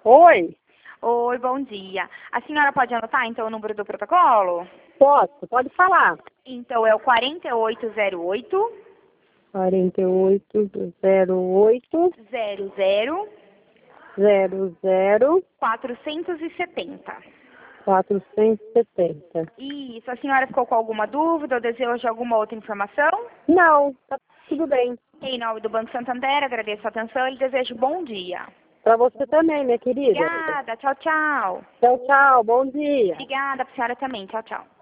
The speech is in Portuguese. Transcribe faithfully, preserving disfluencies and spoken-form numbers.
Oi, Oi, bom dia. A senhora pode anotar, então, o número do protocolo? posso? Pode falar. Então, é o quatro oito zero oito, quarenta e oito, zero oito, zero zero, zero zero, quatrocentos e setenta. quatrocentos e setenta. Isso, a senhora ficou com alguma dúvida ou deseja alguma outra informação? Não, tá tudo bem. Em nome do Banco Santander, agradeço a atenção e desejo bom dia. Pra você também, minha querida. Obrigada, tchau, tchau. Tchau, tchau, bom dia. Obrigada para a senhora também, tchau, tchau.